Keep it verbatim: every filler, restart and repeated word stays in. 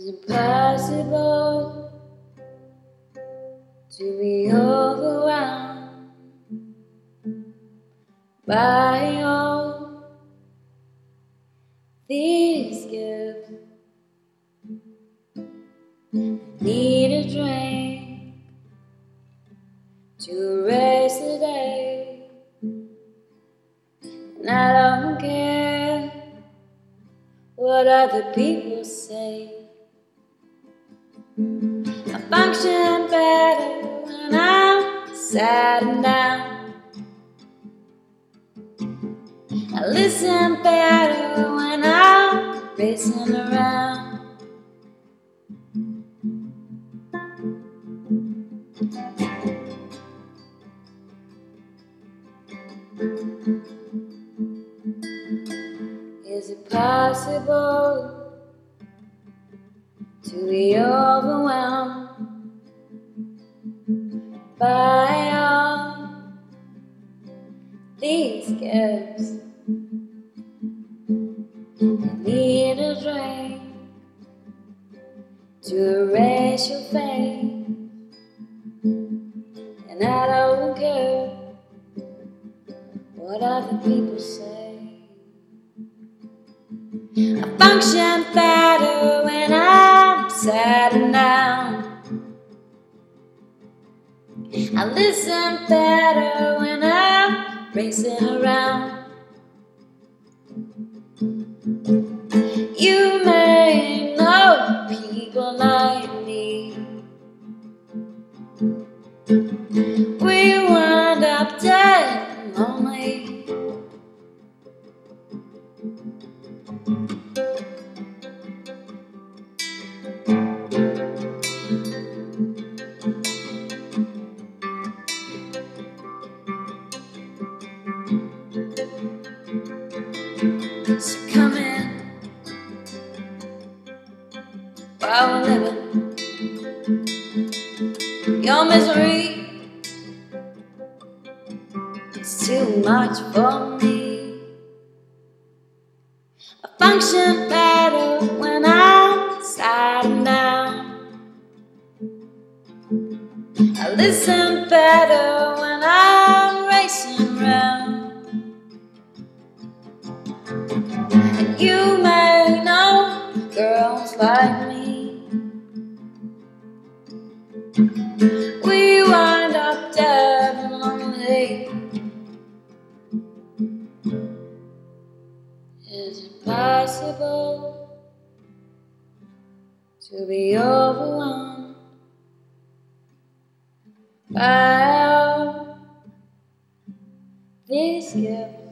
it possible to be overwhelmed by all these gifts? Need a drink to erase the day, and I don't care what other people say. I function better when I'm sad and down. I listen better when I'm racing around. Is it possible to be overwhelmed by all these gifts? I need a drink to erase your face, and I don't care what other people say. I function better when I'm sad and down. I listen better when I'm racing around. You may know people like me. We wind up dead and lonely. So come in while we're living. Your misery is too much for me. I function better when I'm sad and down. I listen better when I'm racing around. And you may know girls like me. We wind up dead and lonely. Is it possible to be overwhelmed by all these gifts?